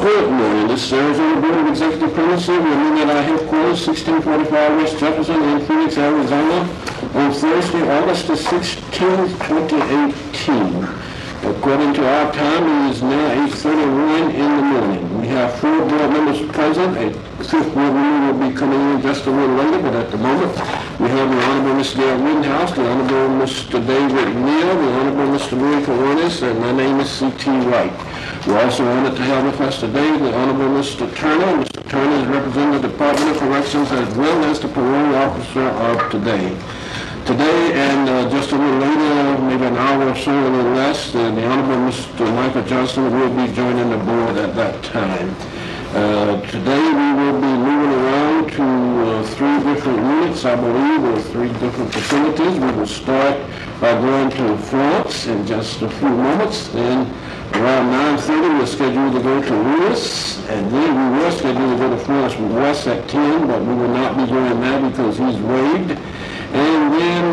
Good morning. This is Arizona Board of Executive Policy. We're meeting at our headquarters, 1645 West Jefferson in Phoenix, Arizona, on Thursday, August the 16th, 2018. According to our time, it is now 8:31 in the morning. We have 4 board members present. A 5th board member will be coming in just a little later, but at the moment, we have the Honorable Mr. Dale Rittenhouse, the Honorable Mr. David Neal, the Honorable Mr. Louis Coronis, and my name is C.T. Wright. We're also honored to have with us today the Honorable Mr. Turner. Mr. Turner is representing the Department of Corrections as well as the parole officer of today. Today and just a little later, maybe an hour or so, a little less, the Honorable Mr. Michael Johnston will be joining the board at that time. Today we will be moving around to 3 different units, I believe, or 3 different facilities. We will start by going to Florence in just a few moments. Then around 9:30 we're scheduled to go to Lewis, and then we were scheduled to go to Florence West at 10, but we will not be doing that because he's waived. And then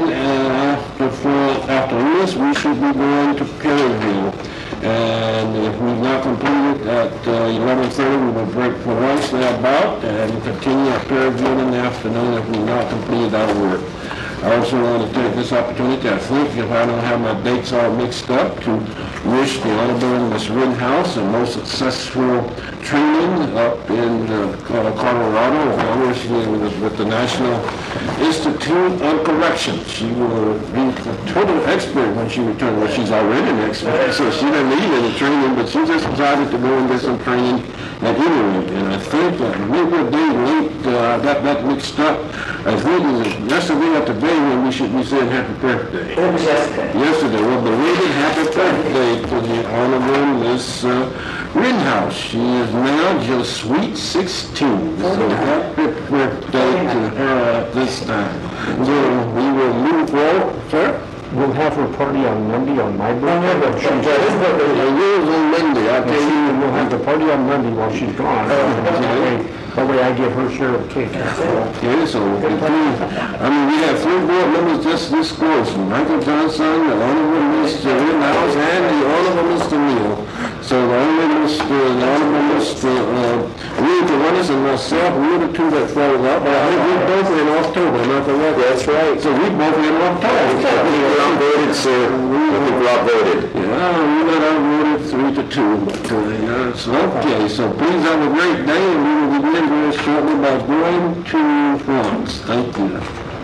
after Lewis, we should be going to Perryville. And if we've not completed at 11:30, we will break for lunch thereabout and continue at Perryville in the afternoon if we've not completed our work. I also want to take this opportunity, I think, if I don't have my dates all mixed up, to wish the Honorable Ms. Rittenhouse a most successful training up in Colorado. I wish with the National Institute of Corrections. She will be a total expert when she returns. Well, she's already an expert, so she doesn't need any training, but she just decided to go and get some training at any rate. And I think maybe a day late, I got that mixed up. I think it was yesterday or today when we should be saying happy birthday. It was yesterday. Yesterday. Well, belated happy birthday to the Honorable Ms. Rittenhouse. She is now just sweet 16. So happy birthday to her at this time. So we will move forward, sir. We'll have her party on Monday on my birthday. Yours on Monday, I tell you. We'll have the party on Monday while she's gone. That way I give her share of cake. Okay, so we have 3 board members just this course: Michael Johnson, the Honorable Mr. Rittenhouse, and the Honorable Mr. Neal. So the Honorable Mr. Louis Coronis and myself, we're the 2 that followed up. But I think we both in October, am I correct? That's right. So we both in October. We're outvoted, sir. I think we're outvoted. Yeah, we got outvoted 3-2. But, so, okay, so please have a great day, and we will begin very shortly by going to Florence. Thank you.